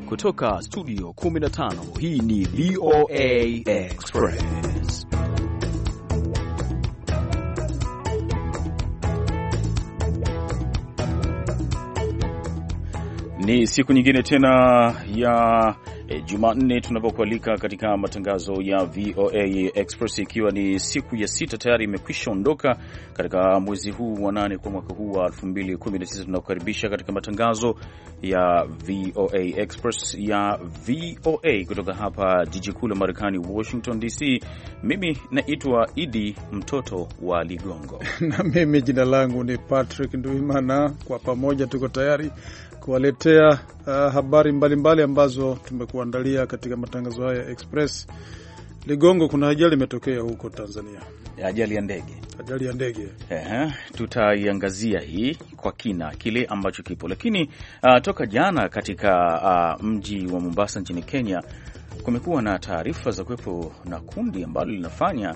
kutoka studio 15, hii ni VOA Express. Ni siku nyingine tena ya Jumanne tunapokualika katika matangazo ya VOA Express, ikiwa ni siku ya 6 tayari imekwisha ondoka katika mwezi huu wa 8 kwa mwaka huu wa 2019. Tunakukaribisha katika matangazo ya VOA Express ya VOA kutoka hapa jiji kuu la Marekani, Washington DC. Mimi naitwa Idi mtoto wa Ligongo na mimi jina langu ni Patrick Nduimana. Kwa pamoja tuko tayari kuwaletea habari mbalimbali ambazo tumekuandalia katika matangazo haya ya Express. Ligongo, kuna ajali imetokea huko Tanzania. Ajali ya ndege. Ajali ya ndege. Tutaiangazia hii kwa kina kile ambacho kipo. Lakini toka jana katika mji wa Mombasa nchini Kenya kumekuwa na taarifa za kuwepo na kundi ambalo linafanya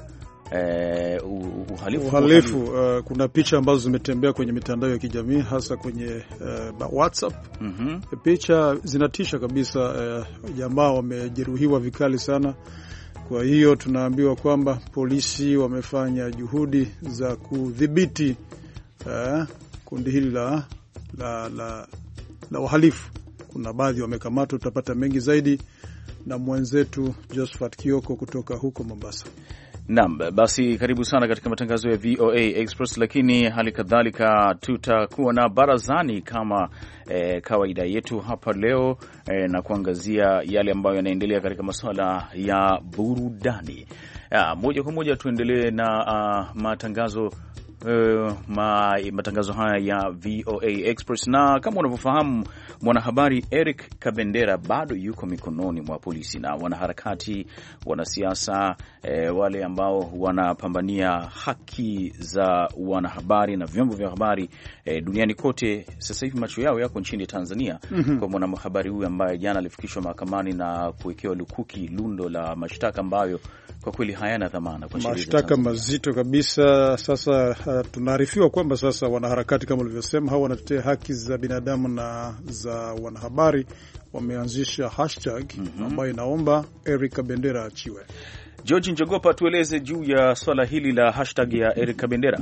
uhalifu. Kuna picha ambazo zimetembea kwenye mitandao ya kijamii, hasa kwenye WhatsApp. Picha zinatisha kabisa. Jamaa wamejeruhiwa vikali sana. Kwa hiyo tunaambiwa kwamba polisi wamefanya juhudi za kudhibiti kundi hili la uhalifu. Kuna baadhi wamekamatwa. Tutapata mengi zaidi na mwenzetu Josephat Kioko kutoka huko Mombasa. Naam, basi karibu sana katika matangazo ya VOA Express, lakini hali kadhalika tutakuwa na barazani kama kawaida yetu hapa leo, na kuangazia yale ambayo yanaendelea katika masuala ya burudani. Moja kwa moja tuendelee na matangazo haya ya VOA Express. Na kama unavyofahamu, mwanahabari Eric Kabendera bado yuko mikononi mwa polisi, na wanaharakati, wanasiasa, wale ambao wanapambania haki za wanahabari na vyombo vya habari duniani kote, sasa hivi macho yao yako nchini Tanzania kwa mwanahabari huyu ambaye jana alifikishwa mahakamani na kuwekewa lukuki lundo la mashtaka ambayo kwa kweli hayana dhamana kwa sheria. Mashtaka mazito kabisa. Sasa tunaarifiwa kwamba sasa wanaharakati, kama ulivyosema, hao wanatetea haki za binadamu na za wanahabari, wameanzisha hashtag ambayo inaomba Eric Kabendera achiwe. George Njogopa, tueleze juu ya swala hili la hashtag ya Eric Kabendera.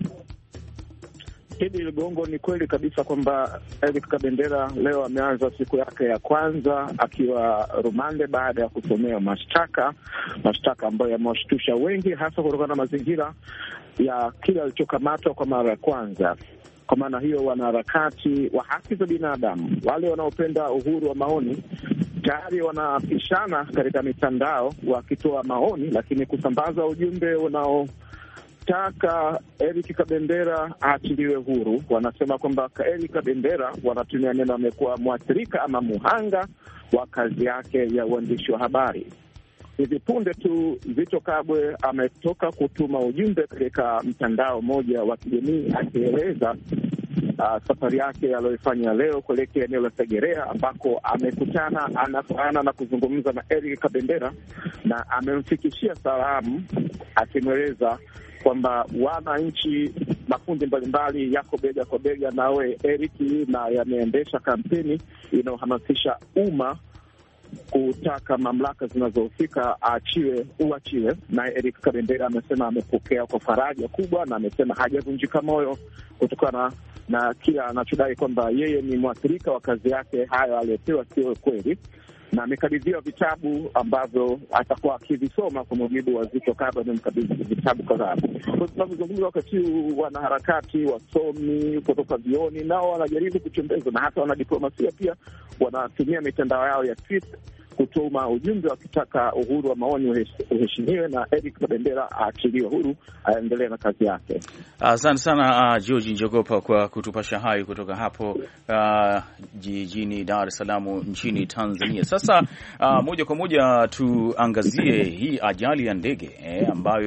Hili Ligongo, ni kweli kabisa kwamba Eric Kabendera leo ameanza siku yake ya kwanza akiwa rumande baada ya kusomewa mashtaka ambayo yamewashtusha wengi, hasa kutokana na mazingira ya kile alichokamatwa kwa mara ya kwanza. Kwa maana hiyo, wanaharakati wa haki za binadamu, wale wanaopenda uhuru wa maoni, tayari wanapishana katika mitandao wakitoa maoni, lakini kusambaza ujumbe unaotaka Eric Kabendera aachiliwe huru. Wanasema kwamba Eric Kabendera, wanatumia neno, amekuwa mwathirika ama muhanga wa kazi yake ya uandishi wa habari. Hivi punde tu Zitto Kabwe ametoka kutuma ujumbe katika mtandao mmoja wa kijamii akieleza safari yake aliyoifanya leo kuelekea eneo la Segerea, ambako amekutana ana kwa ana na kuzungumza na Eric Kabendera, na amemfikishia salamu akimweleza kwamba wananchi, makundi mbalimbali yako bega kwa bega nawe Eric, na yameendesha kampeni inayohamasisha umma kutaka mamlaka zinazohusika uachiwe. Na Eric Kabendera amesema amepokea kwa faraja kubwa, na amesema hajavunjika moyo kutokana na kila anachodai kwamba yeye ni mwathirika wa kazi yake. Hayo aliyopewa sio kweli, na amekabidhiwa vitabu ambavyo atakuwa akivisoma. Kwa mujibu wa Zitto Kabwe, amemkabidhi vitabu kadhaa. Kwa tunavyozungumza wakati huu, wanaharakati, wasomi kutoka vioni nao wanajaribu kuchombeza, na hata wanadiplomasia pia wanatumia mitandao yao ya Twitter kutuma ujumbe wakitaka uhuru wa maoni uheshimiwe na Eric Kabendera aachiliwe huru, aendelee na kazi yake. Asante sana George Njogopa kwa kutupasha hayo kutoka hapo jijini Dar es Salaam nchini Tanzania. Sasa moja kwa moja tuangazie hii ajali ya ndege ambayo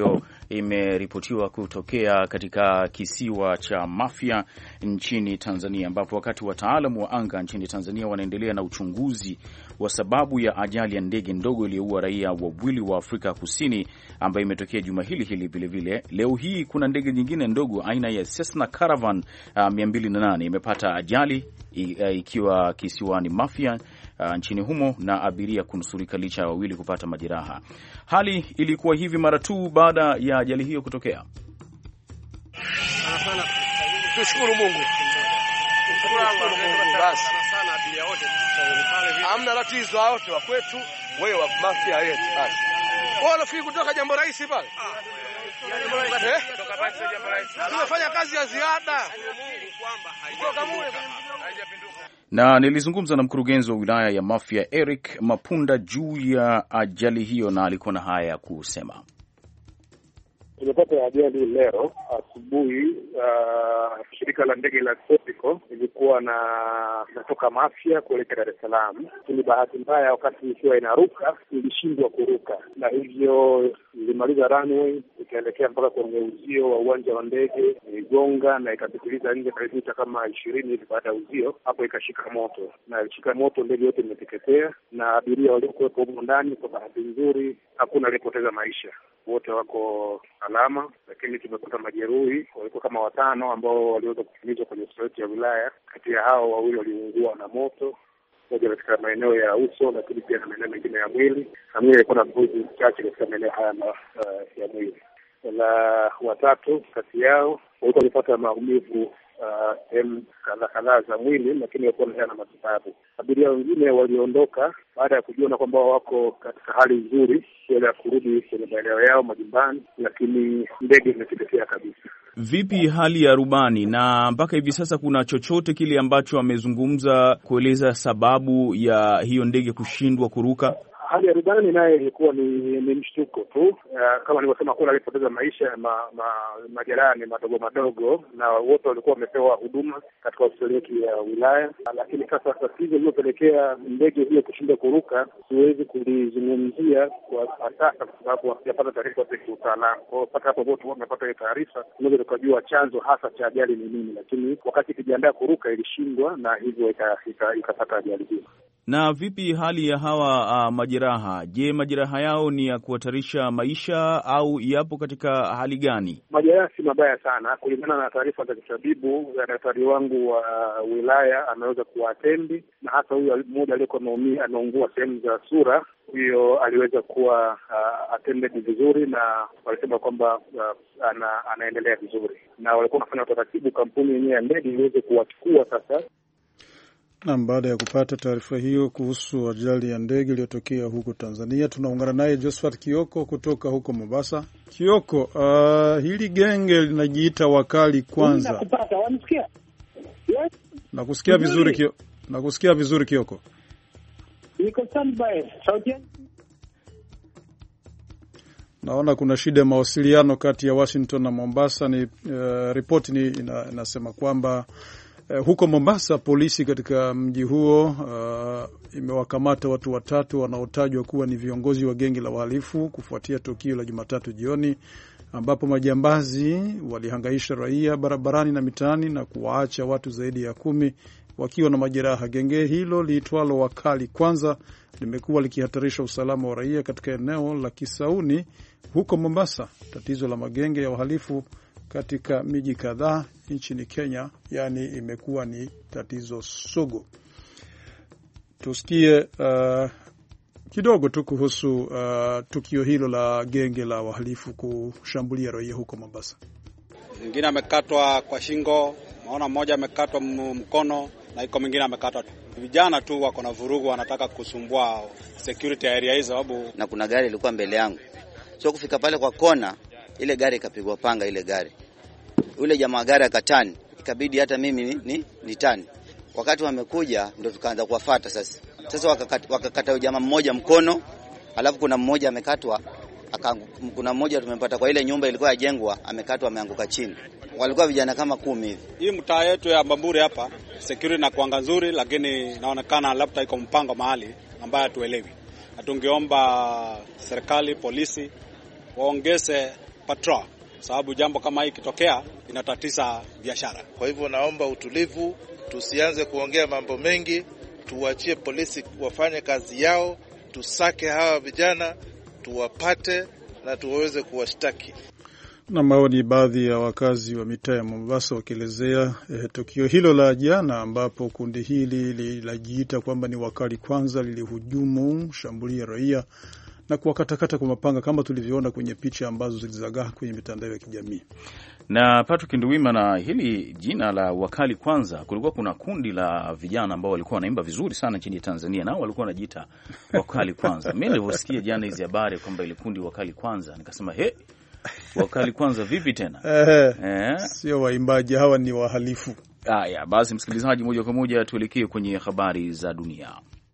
imeripotiwa kutokea katika kisiwa cha Mafia nchini Tanzania, ambapo wakati wataalamu wa anga nchini Tanzania wanaendelea na uchunguzi wa sababu ya ajali ya ndege ndogo iliyoua raia wawili wa Afrika Kusini ambayo imetokea juma hili vilevile. Leo hii kuna ndege nyingine ndogo aina ya Cessna Caravan 208 imepata ajali ikiwa kisiwani Mafia nchini humo na abiria kunusurika licha ya wawili kupata majeraha. Hali ilikuwa hivi mara tu baada ya ajali hiyo kutokea. Tushukuru Mungu. Basi. Hamna tatizo wote wa kwetu, wewe wa Mafia yetu basi. Wao nafikiri kutoka jambo rahisi pale. Tunafanya kazi ya ziada. Na nilizungumza na mkurugenzi wa wilaya ya Mafia Eric Mapunda juu ya ajali hiyo na alikuwa na haya ya kusema. Tumepata ajali leo asubuhi. Shirika la ndege la Tropico ilikuwa natoka Mafia kuelekea Dar es Salaam. Ni bahati mbaya, wakati ikiwa inaruka ilishindwa kuruka, na hivyo ilimaliza runway ikaelekea mpaka kwenye uzio wa uwanja wa ndege, iligonga na ikapitiliza nje karibu kama 20 hivi. Baada ya uzio hapo ikashika moto, na ilishika moto, ndege yote imeteketea na abiria waliokuwepo huko ndani, kwa bahati nzuri hakuna aliyepoteza maisha, wote wako salama, lakini tumekuta majeruhi walikuwa kama 5 ambao waliweza kukimbizwa kwenye hospitali ya wilaya. Kati ya hao 2 waliungua na moto, moja katika maeneo ya uso, lakini pia na maeneo mengine ya mwili, na mwili alikuwa na bruises chache katika maeneo haya ya mwili. Na 3 kati yao walikuwa walipata maumivu sehemu kadhaa za mwili, lakini walikuwa na matibabu. Abiria wengine waliondoka baada ya kujiona kwamba wako katika hali nzuri ya kurudi kwenye maeneo yao majumbani, lakini ndege imeteketea kabisa. Vipi hali ya rubani, na mpaka hivi sasa kuna chochote kile ambacho amezungumza kueleza sababu ya hiyo ndege kushindwa kuruka? Hali ya rubani naye ilikuwa ni mshtuko tu. Kama nilivyosema, kuna alipoteza maisha, majeraha ni madogo, na wote walikuwa wamepewa huduma katika hospitali ya wilaya. Lakini sasa tatizo lililopelekea ndege hiyo kushindwa kuruka siwezi kulizungumzia kwa sasa, kwa sababu hatujapata taarifa za kiutaalamu. Kwa hiyo mpaka hapo wote wamepata hiyo taarifa, tunaweza tukajua chanzo hasa cha ajali ni nini, lakini wakati ikijiandaa kuruka ilishindwa na hivyo ikapata ajali hiyo. Na vipi hali ya hawa majeraha? Je, majeraha yao ni ya kuhatarisha maisha au yapo katika hali gani? Majeraha si mabaya sana, kulingana na taarifa za kitabibu. Daktari wangu wa wilaya ameweza kuatendi, na hasa huyu mmoja aliyekuwa anaungua sehemu za sura, huyo aliweza kuwa attended vizuri, na walisema kwamba anaendelea vizuri, na walikuwa wanafanya utaratibu kampuni yenyewe ya ndege iweze kuwachukua sasa. Na baada ya kupata taarifa hiyo kuhusu ajali ya ndege iliyotokea huko Tanzania, tunaungana naye Josephat Kioko kutoka huko Mombasa. Kioko, hili genge linajiita Wakali Kwanza. Yes. Nakusikia vizuri Kioko. Niko standby. Sauti. Naona kuna shida ya mawasiliano kati ya Washington na Mombasa. Ripoti inasema kwamba huko Mombasa polisi katika mji huo imewakamata watu 3 wanaotajwa kuwa ni viongozi wa genge la wahalifu kufuatia tukio la Jumatatu jioni ambapo majambazi walihangaisha raia barabarani na mitaani na kuwaacha watu zaidi ya 10 wakiwa na majeraha. Genge hilo liitwalo Wakali Kwanza limekuwa likihatarisha usalama wa raia katika eneo la Kisauni huko Mombasa. Tatizo la magenge ya wahalifu katika miji kadhaa nchini Kenya, yani imekuwa ni tatizo sugu. Tusikie kidogo tu kuhusu tukio hilo la genge la wahalifu kushambulia raia huko Mombasa. Mwingine amekatwa kwa shingo, naona mmoja amekatwa mkono na iko mwingine amekatwa. Vijana tu wako na vurugu, wanataka kusumbua security area hizo sababu. Na kuna gari ilikuwa mbele yangu. So kufika pale kwa kona, ile gari ikapigwa panga ile gari. Ule jamaa gari akatani, ikabidi hata mimi ni tani. Wakati wamekuja ndio tukaanza kuwafuata sasa. Sasa wakakata jamaa mmoja mkono, alafu kuna mmoja amekatwa, kuna mmoja tumempata kwa ile nyumba ilikuwa yajengwa, amekatwa ameanguka chini. Walikuwa vijana kama 10 hivi. Hii mtaa yetu ya Bamburi hapa, security na kuanga nzuri, lakini inaonekana labda iko mpango mahali ambayo hatuelewi. Tungeomba serikali, polisi waongeze patrol, sababu jambo kama hili kitokea inatatiza biashara. Kwa hivyo naomba utulivu, tusianze kuongea mambo mengi, tuachie polisi wafanye kazi yao, tusake hawa vijana, tuwapate na tuweze kuwashtaki. Na maoni baadhi ya wakazi wa mitaa ya Mombasa wakielezea tukio hilo la jana, ambapo kundi hili lilijiita kwamba ni wakali kwanza lilihujumu shambulia raia na kuwakatakata kwa mapanga kama tulivyoona kwenye picha ambazo zilizagaa kwenye mitandao ya kijamii. Na Patrick Nduwima, na hili jina la wakali kwanza, kulikuwa kuna kundi la vijana ambao walikuwa wanaimba vizuri sana nchini Tanzania, nao walikuwa wanajiita wakali kwanza. Mimi nilivyosikia jana hizi habari kwamba ile kundi wakali kwanza, nikasema wakali kwanza vipi tena? Sio waimbaji, hawa ni wahalifu. Haya basi, msikilizaji, moja kwa moja tuelekee kwenye habari za dunia.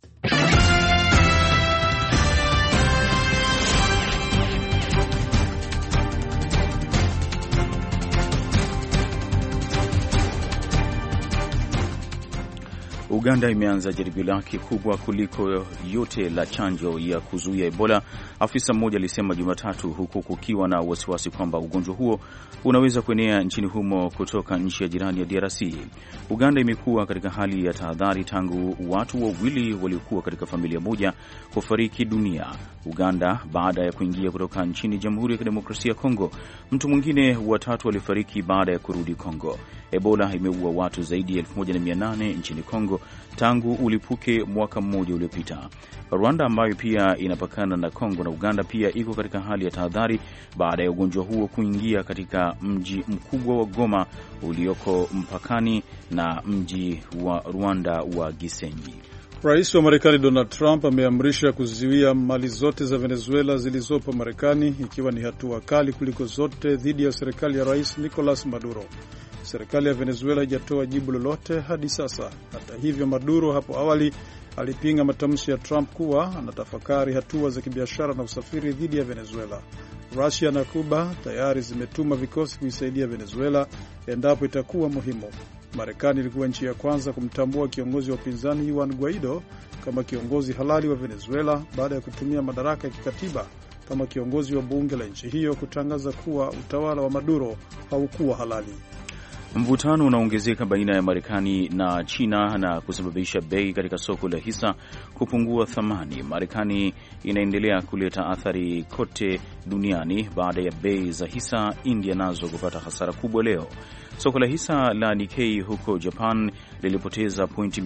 Uganda imeanza jaribio lake kubwa kuliko yote la chanjo ya kuzuia Ebola, afisa mmoja alisema Jumatatu, huku kukiwa na wasiwasi kwamba ugonjwa huo unaweza kuenea nchini humo kutoka nchi ya jirani ya DRC. Uganda imekuwa katika hali ya tahadhari tangu watu wawili waliokuwa katika familia moja kufariki dunia Uganda baada ya kuingia kutoka nchini Jamhuri ya Kidemokrasia ya Kongo. Mtu mwingine watatu alifariki baada ya kurudi Kongo. Ebola imeua watu zaidi ya 1800 nchini Kongo tangu ulipuke mwaka mmoja uliopita. Rwanda ambayo pia inapakana na Kongo na Uganda pia iko katika hali ya tahadhari baada ya ugonjwa huo kuingia katika mji mkubwa wa Goma ulioko mpakani na mji wa Rwanda wa Gisenyi. Rais wa Marekani Donald Trump ameamrisha kuzuia mali zote za Venezuela zilizopo Marekani, ikiwa ni hatua kali kuliko zote dhidi ya serikali ya Rais Nicolas Maduro. Serikali ya Venezuela haijatoa jibu lolote hadi sasa. Hata hivyo, Maduro hapo awali alipinga matamshi ya Trump kuwa anatafakari hatua za kibiashara na usafiri dhidi ya Venezuela. Russia na Cuba tayari zimetuma vikosi kuisaidia Venezuela endapo itakuwa muhimu. Marekani ilikuwa nchi ya kwanza kumtambua kiongozi wa upinzani Juan Guaido kama kiongozi halali wa Venezuela baada ya kutumia madaraka ya kikatiba kama kiongozi wa bunge la nchi hiyo kutangaza kuwa utawala wa Maduro haukuwa halali. Mvutano unaongezeka baina ya Marekani na China na kusababisha bei katika soko la hisa kupungua thamani. Marekani inaendelea kuleta athari kote duniani baada ya bei za hisa India nazo kupata hasara kubwa leo. Soko la hisa la Nikkei huko Japan lilipoteza pointi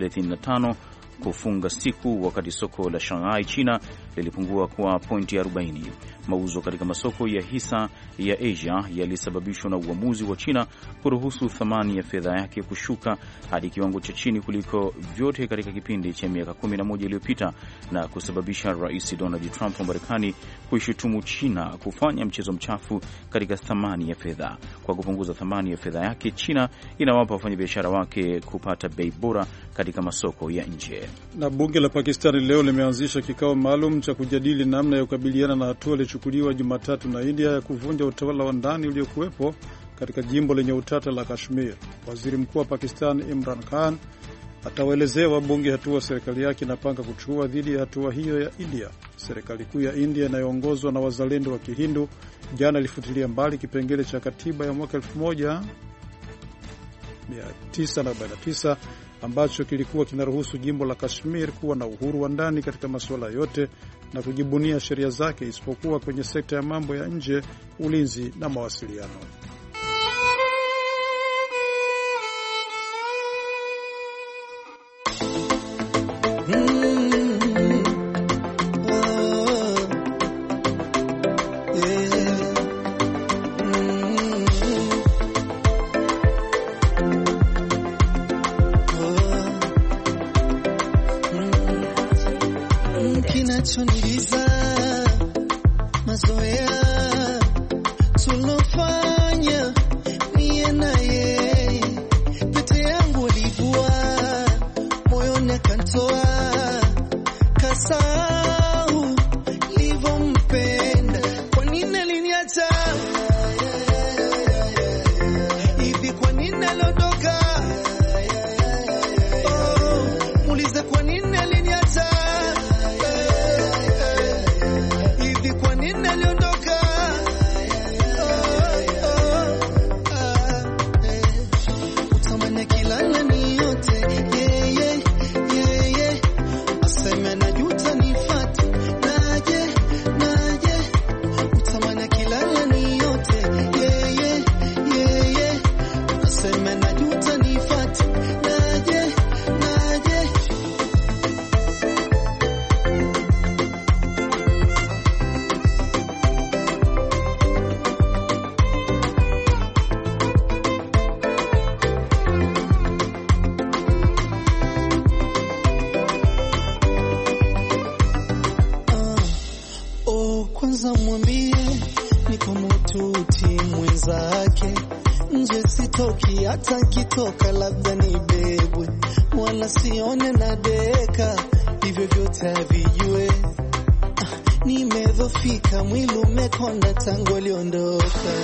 135 kufunga siku, wakati soko la Shanghai China lilipungua kwa pointi 40. Mauzo katika masoko ya hisa ya Asia yalisababishwa na uamuzi wa China kuruhusu thamani ya fedha yake kushuka hadi kiwango cha chini kuliko vyote katika kipindi cha miaka 11 iliyopita na kusababisha Rais Donald Trump wa Marekani kuishutumu China kufanya mchezo mchafu katika thamani ya fedha. Kwa kupunguza thamani ya fedha yake, China inawapa wafanyabiashara wake kupata bei bora katika masoko ya nje. Na bunge la Pakistani leo limeanzisha kikao maalum cha kujadili namna ya kukabiliana na hatua iliyochukuliwa Jumatatu na India ya kuvunja utawala wa ndani uliokuwepo katika jimbo lenye utata la Kashmir. Waziri Mkuu wa Pakistan Imran Khan atawaelezea wabunge hatua serikali yake inapanga kuchukua dhidi ya hatua hiyo ya India. Serikali kuu ya India inayoongozwa na wazalendo wa Kihindu jana ilifutilia mbali kipengele cha katiba ya mwaka 1949 ambacho kilikuwa kinaruhusu jimbo la Kashmir kuwa na uhuru wa ndani katika masuala yote na kujibunia sheria zake isipokuwa kwenye sekta ya mambo ya nje, ulinzi na mawasiliano. sitoki, hata nikitoka labda nibebwe, wala sione na deka, hivyo vyote havijue. Nimedhofika, mwili umekonda tangu aliondoka.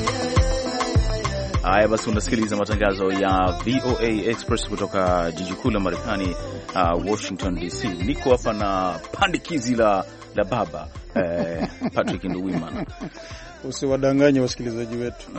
Haya basi, unasikiliza matangazo ya VOA Express kutoka jiji kuu la Marekani, Washington DC. Niko hapa na pandikizi la baba Patrick Nduwimana. Usiwadanganye wasikilizaji wetu.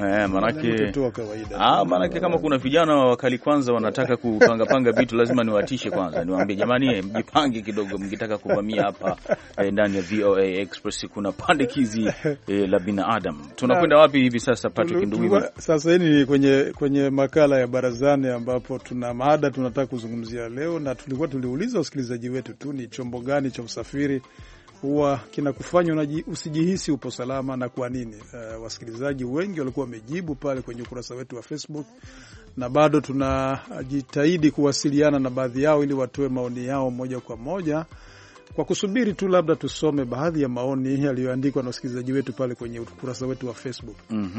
Manake kama kuna vijana wakali kwanza wanataka kupanga vitu, lazima niwatishe kwanza. Niwaambie jamani, mjipange kidogo mkitaka kuvamia hapa ndani ya VOA Express. Kuna pandikizi la binadamu. Tunakwenda wapi hivi sasa, Patrick Nduwimana? Sasa hii ni kwenye makala ya barazani, ambapo tuna mada tunataka kuzungumzia leo, na tuliuliza wasikilizaji wetu tu, ni chombo gani cha usafiri huwa kinakufanya usijihisi upo salama na kwa nini? Wasikilizaji wengi walikuwa wamejibu pale kwenye ukurasa wetu wa Facebook, na bado tunajitahidi kuwasiliana na baadhi yao ili watoe maoni yao moja kwa moja, kwa kusubiri tu labda tusome baadhi ya maoni yaliyoandikwa na wasikilizaji wetu pale kwenye ukurasa wetu wa Facebook.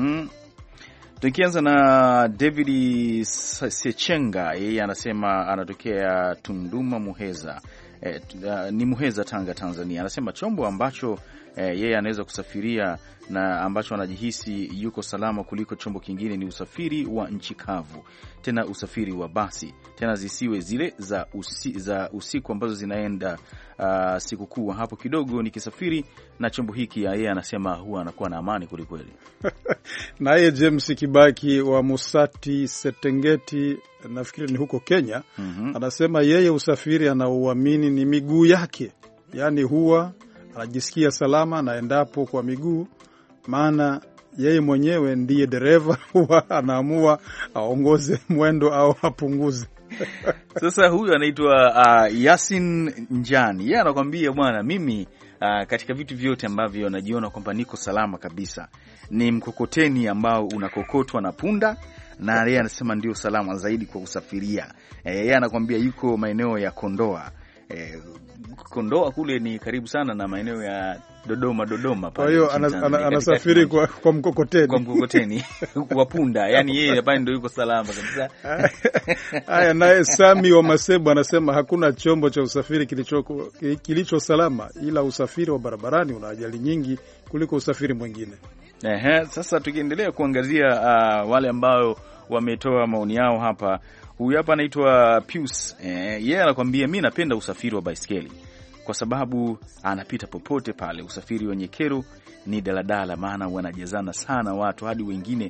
Tukianza na David Sechenga, yeye anasema anatokea Tunduma Muheza. Ni Muheza, Tanga, Tanzania. Anasema chombo ambacho yeye anaweza kusafiria na ambacho anajihisi yuko salama kuliko chombo kingine ni usafiri wa nchi kavu, tena usafiri wa basi, tena zisiwe zile za usiku ambazo zinaenda siku kuu. Hapo kidogo nikisafiri na chombo hiki, yeye anasema huwa anakuwa na amani kulikweli. Naye James Kibaki wa Musati Setengeti, nafikiri ni huko Kenya, anasema yeye usafiri anauamini ni miguu yake, yani huwa anajisikia salama na endapo kwa miguu, maana yeye mwenyewe ndiye dereva, huwa anaamua aongoze mwendo au apunguze. Sasa huyu anaitwa Yasin Njani. Yeye anakuambia bwana, mimi katika vitu vyote ambavyo najiona kwamba niko salama kabisa ni mkokoteni ambao unakokotwa na punda, na yeye anasema ndio salama zaidi kwa kusafiria. Yeye anakuambia yuko maeneo ya Kondoa. Kondoa kule ni karibu sana na maeneo ya Dodoma pale. Kwa hiyo anasafiri kwa mkokoteni. Kwa mkokoteni kwa punda. Yaani yeye hapa ndio yuko salama kabisa. Haya, naye Sami wa Masebu anasema hakuna chombo cha usafiri kilicho salama, ila usafiri wa barabarani una ajali nyingi kuliko usafiri mwingine. Sasa tukiendelea kuangazia wale ambao wametoa maoni yao hapa. Huyu hapa anaitwa Pius. Yeye anakuambia mimi napenda usafiri wa baiskeli kwa sababu anapita popote pale. Usafiri wenye kero ni daladala, maana wanajazana sana watu hadi wengine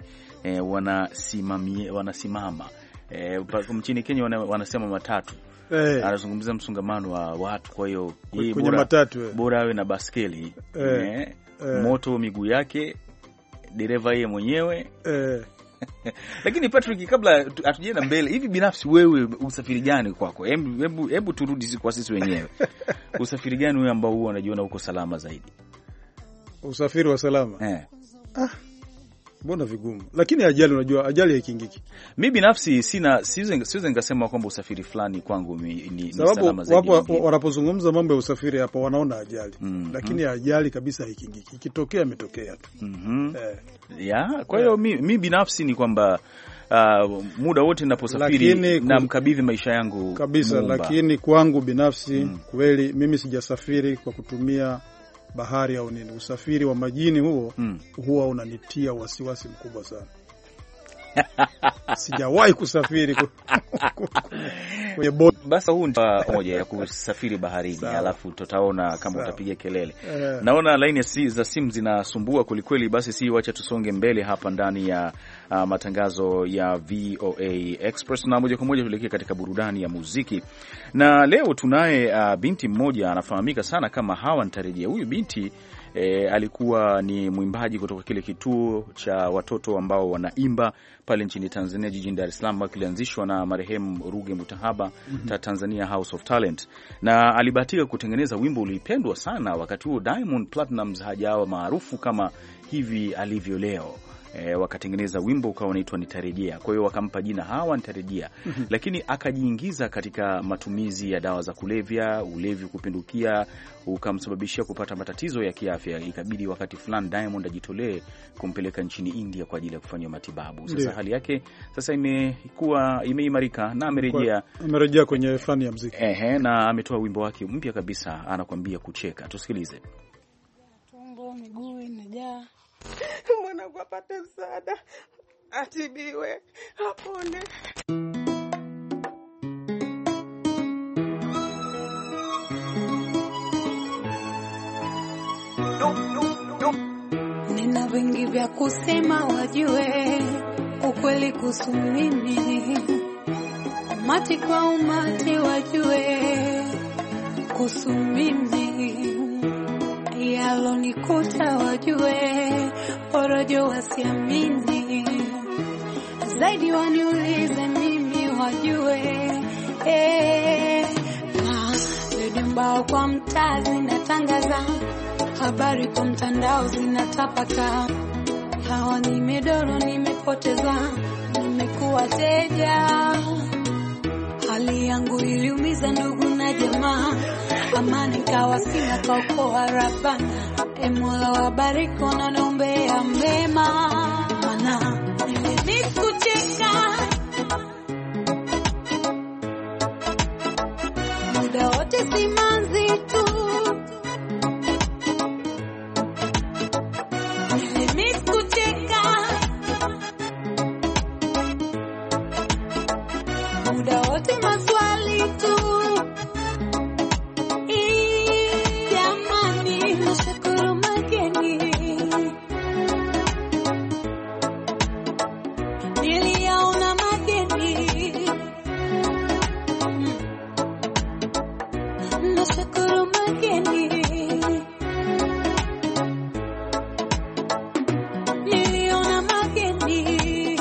wanasimama. Mchini Kenya wanasema matatu. Anazungumzia msongamano wa watu, kwa hiyo yeye bora awe na baskeli. Moto miguu yake, dereva yeye mwenyewe. Lakini Patrick, kabla hatujaenda mbele, hivi binafsi wewe usafiri gani kwako? Hebu turudi kwa sisi wenyewe. Usafiri gani wewe ambao huwa unajiona uko salama zaidi? Usafiri wa salama? Mbona vigumu? Lakini ajali, unajua ajali haikingiki. Mimi binafsi siwezi ngasema kwamba usafiri fulani kwangu ni salama zaidi. Wapo wanapozungumza mambo ya usafiri hapa wanaona ajali. Lakini ajali kabisa haikingiki. Ikitokea imetokea tu. Kwa hiyo mimi binafsi ni kwamba muda wote ninaposafiri na mkabidhi maisha yangu kabisa Mumba. Lakini kwangu binafsi kweli mimi sijasafiri kwa kutumia bahari au nini. Usafiri wa majini huwa unanitia wasiwasi mkubwa sana. Sijawahi kusafiri kwenye boti. Basi huu ni moja ya kusafiri baharini. Alafu tutaona kama utapiga kelele. Naona laini za simu zinasumbua kulikweli. Basi si wacha tusonge mbele hapa ndani ya matangazo ya VOA Express, na moja kwa moja tuelekee katika burudani ya muziki. Na leo tunaye binti mmoja anafahamika sana kama Hawa Ntarejea. Huyu binti alikuwa ni mwimbaji kutoka kile kituo cha watoto ambao wanaimba pale nchini Tanzania, jijini Dar es Salaam, kilianzishwa na marehemu Ruge Mutahaba, Tanzania House of Talent, na alibahatika kutengeneza wimbo ulipendwa sana wakati huo Diamond Platnumz hajawa maarufu kama hivi alivyo leo. wakatengeneza wimbo ukawa unaitwa Nitarejea. Kwa hiyo wakampa jina Hawa Nitarejea. Lakini akajiingiza katika matumizi ya dawa za kulevya, ulevi kupindukia ukamsababishia kupata matatizo ya kiafya. Ikabidi wakati fulani Diamond ajitolee kumpeleka nchini India kwa ajili ya kufanywa matibabu. Sasa hali yake sasa imeimarika na amerejea kwenye fani ya muziki. Na ametoa wimbo wake mpya kabisa, anakuambia Kucheka. Tusikilize. Tumbo, miguu inajaa. Mwanangu apate msaada, atibiwe, apone. Nina vingi vya kusema, wajue ukweli kuhusu mimi. Umati kwa umati wajue kuhusu mimi. Yalonikuta wajue, porojo wasiamini. Zaidi waniulize mimi wajue. Na redio mbao kwa mtaa zinatangaza, habari kwa mtandao zinatapaka. Hawa nimedoro, nimepoteza, nimekuwa teja. Hali yangu iliumiza ndugu na jamaa, amani kawa sina kaukoa Rabbana. Mola wabariki wanaombea mema, maana nilikucheka muda wote, simanzi tu. Nilikucheka muda wote, maswali tu. Jamani, nashukuru mageni niliyaona, mageni nashukuru mageni niliona mageni.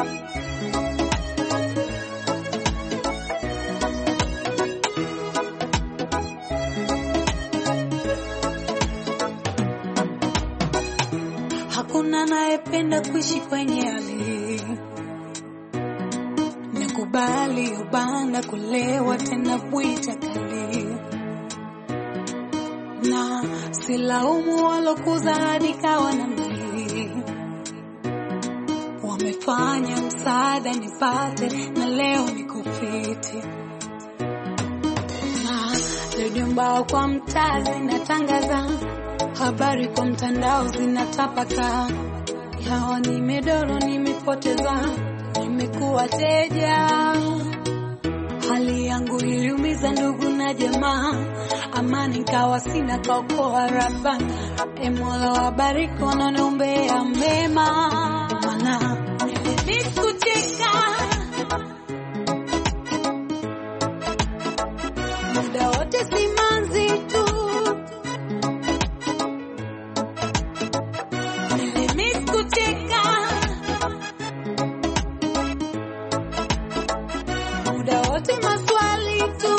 Hakuna anayependa kuishi kwenye hali, nikubali ubanda, kulewa tena buita kali. Na silaumu walokuza hadi kawa na mali, wamefanya msaada nipate, na leo nikufiti. Na redio mbao kwa mtaa zinatangaza, habari kwa mtandao zinatapaka. Hawa nimedoro, nimepoteza, nimekuwa teja. Hali yangu iliumiza ndugu na jamaa, amani kawa sina kaukoa Rabbana. Mola wabariki wanaombea mema, maana nilikucheka muda wote, simanzi tu. Nilikucheka muda wote, maswali tu.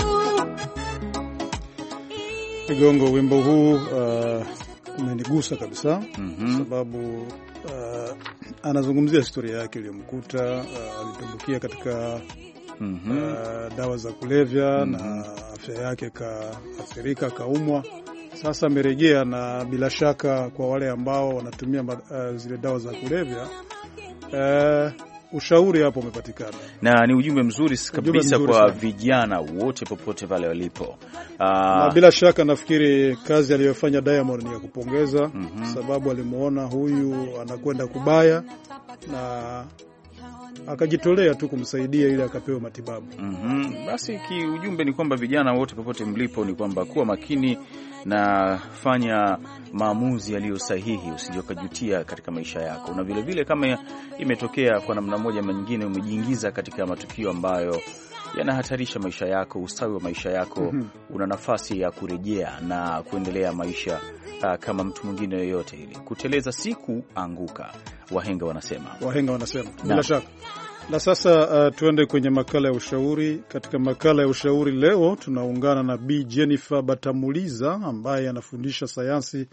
Kigongo, wimbo huu umenigusa kabisa. Sababu anazungumzia historia yake iliyomkuta, alitumbukia katika dawa za kulevya na afya yake kaathirika, kaumwa. Sasa amerejea, na bila shaka kwa wale ambao wanatumia zile dawa za kulevya, ushauri hapo umepatikana, na ni ujumbe mzuri kabisa kwa vijana wote popote pale walipo. Na bila shaka nafikiri kazi aliyofanya Diamond ni ya kupongeza, sababu alimuona huyu anakwenda kubaya na akajitolea tu kumsaidia ili akapewe matibabu. Basi kiujumbe ni kwamba vijana wote popote mlipo, ni kwamba kuwa makini na fanya maamuzi yaliyo sahihi, usije ukajutia katika maisha yako. Na vile vile kama imetokea kwa namna moja ama nyingine umejiingiza katika matukio ambayo yanahatarisha maisha yako, ustawi wa maisha yako, una nafasi ya kurejea na kuendelea maisha kama mtu mwingine yoyote ile. Kuteleza siku anguka, wahenga wanasema. Bila shaka. Na sasa tuende kwenye makala ya ushauri. Katika makala ya ushauri leo tunaungana na Bi Jennifer Batamuliza ambaye anafundisha sayansi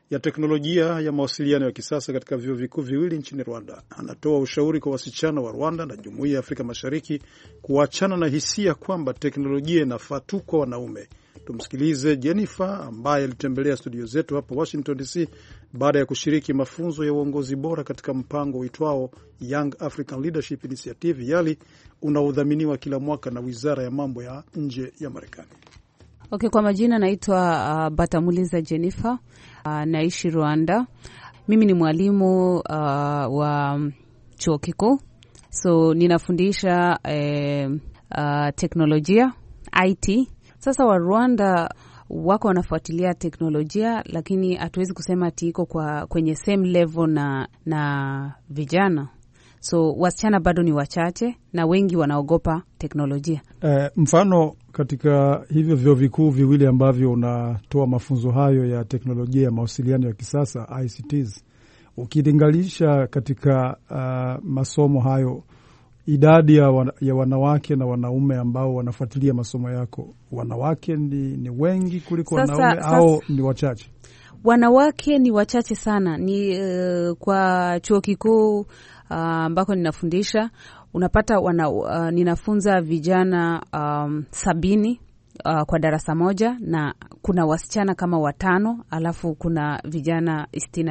ya teknolojia ya mawasiliano ya kisasa katika vyuo vikuu viwili nchini Rwanda. Anatoa ushauri kwa wasichana wa Rwanda na Jumuiya ya Afrika Mashariki kuachana na hisia kwamba teknolojia inafaa tu kwa wanaume. Tumsikilize Jennifer ambaye alitembelea studio zetu hapa Washington DC baada ya kushiriki mafunzo ya uongozi bora katika mpango uitwao Young African Leadership Initiative, YALI, unaodhaminiwa kila mwaka na Wizara ya Mambo ya Nje ya Marekani. Okay, kwa majina naitwa Batamuliza Jennifer, naishi Rwanda. Mimi ni mwalimu wa chuo kikuu. So ninafundisha teknolojia, IT. Sasa wa Rwanda wako wanafuatilia teknolojia, lakini hatuwezi kusema ati iko kwenye same level na vijana. So wasichana bado ni wachache na wengi wanaogopa teknolojia. Mfano katika hivyo vyuo vikuu viwili ambavyo unatoa mafunzo hayo ya teknolojia ya mawasiliano ya kisasa ICTs, ukilinganisha katika masomo hayo, idadi ya wanawake na wanaume ambao wanafuatilia masomo yako, wanawake ni wengi kuliko wanaume au ni wachache? Wanawake ni wachache sana. Ni kwa chuo kikuu ambako ninafundisha, unapata ninafunza vijana 70 kwa darasa moja, na kuna wasichana kama 5, alafu kuna vijana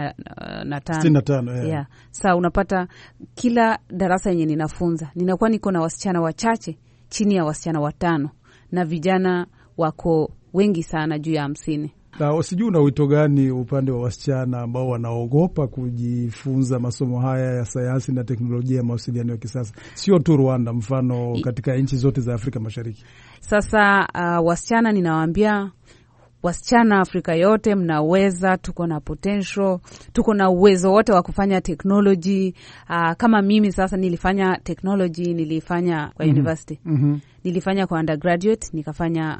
65. Yeah. Sasa unapata kila darasa yenye ninafunza ninakuwa niko na wasichana wachache chini ya wasichana 5, na vijana wako wengi sana juu ya 50. Na sijui una wito gani upande wa wasichana ambao wanaogopa kujifunza masomo haya ya sayansi na teknolojia ya mawasiliano ya kisasa, sio tu Rwanda, mfano katika nchi zote za Afrika Mashariki? Sasa wasichana ninawaambia, wasichana Afrika yote mnaweza, tuko na potential, tuko na uwezo wote wa kufanya technology. Kama mimi sasa nilifanya technology, nilifanya kwa university. Nilifanya kwa undergraduate, nikafanya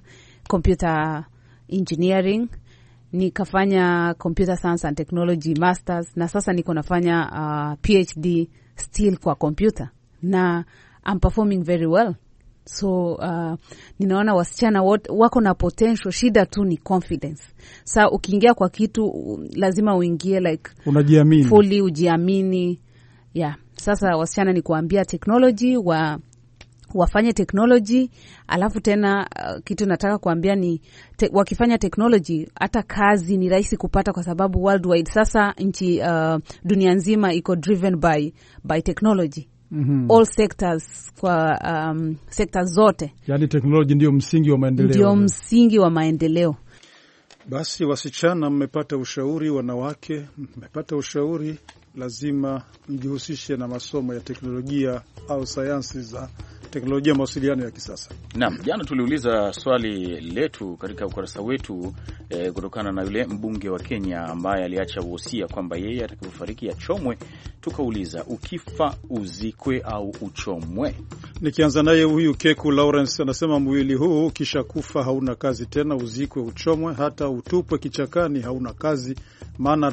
computer engineering, nikafanya computer science and technology masters, na sasa niko nafanya PhD still kwa computer, na I'm performing very well. So ninaona wasichana wako na potential, shida tu ni confidence. Sasa ukiingia kwa kitu lazima uingie like unajiamini, fully ujiamini. Yeah. Sasa wasichana ni kuambia technology wafanye technology, alafu tena kitu nataka kuambia ni wakifanya technology hata kazi ni rahisi kupata, kwa sababu worldwide sasa nchi dunia nzima iko driven by technology. All sectors, kwa sectors zote. Yani technology ndio msingi wa maendeleo. Ndio msingi wa maendeleo. Basi wasichana mmepata ushauri, wanawake mmepata ushauri, lazima mjihusishe na masomo ya teknolojia au sayansi za teknolojia mawasiliano ya kisasa. Naam, jana tuliuliza swali letu katika ukurasa wetu kutokana na yule mbunge wa Kenya ambaye aliacha wosia kwamba yeye atakapofariki achomwe. Tukauliza, ukifa uzikwe au uchomwe? Nikianza naye huyu Keku Lawrence anasema mwili huu kisha kufa hauna kazi tena, uzikwe uchomwe, hata utupwe kichakani hauna kazi, maana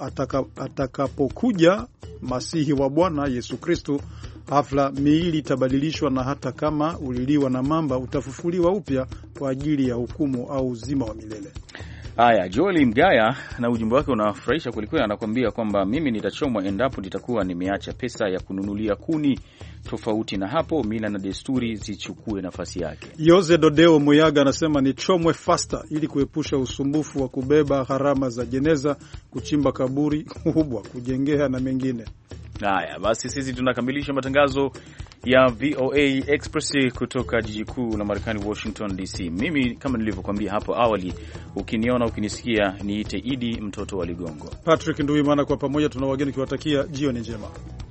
atakapokuja Masihi wa Bwana Yesu Kristo, hafla miili itabadilishwa, na hata kama uliliwa na mamba utafufuliwa upya kwa ajili ya hukumu au uzima wa milele. Haya, Joel Mgaya na ujumbe wake unafurahisha kulikweli, anakuambia kwamba mimi nitachomwa endapo nitakuwa nimeacha pesa ya kununulia kuni. Tofauti na hapo, mila na desturi zichukue nafasi yake. Jose Dodeo Muyaga anasema ni chomwe faster ili kuepusha usumbufu wa kubeba gharama za jeneza, kuchimba kaburi kubwa, kujengea na mengine. Haya, basi sisi tunakamilisha matangazo ya VOA Express kutoka jiji kuu la Marekani, Washington DC. Mimi kama nilivyokuambia hapo awali, ukiniona ukinisikia niite Idi mtoto wa Ligongo. Patrick Nduwimana, kwa pamoja tuna wageni kiwatakia jioni njema.